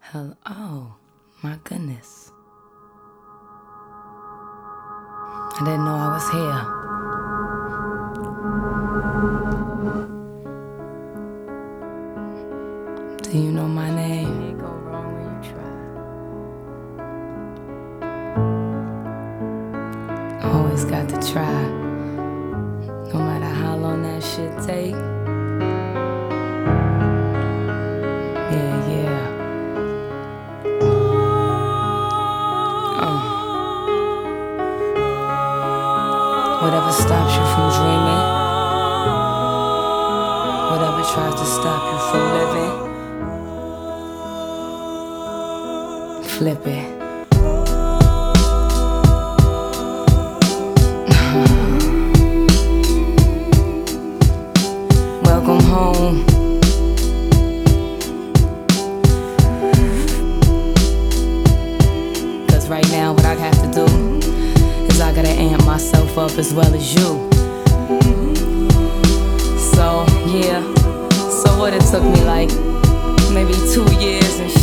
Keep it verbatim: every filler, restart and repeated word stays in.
Hello. Oh, my goodness. I didn't know I was here. Do you know my name? Can't go wrong when you try. Always got to try. No matter how long that shit take. Yeah, yeah. Uh. Whatever stops you from dreaming, whatever tries to stop you from living, flip it. Welcome home. Cause right now what I have to do is I gotta amp myself up as well as you. So yeah, so what, it took me like maybe two years and shit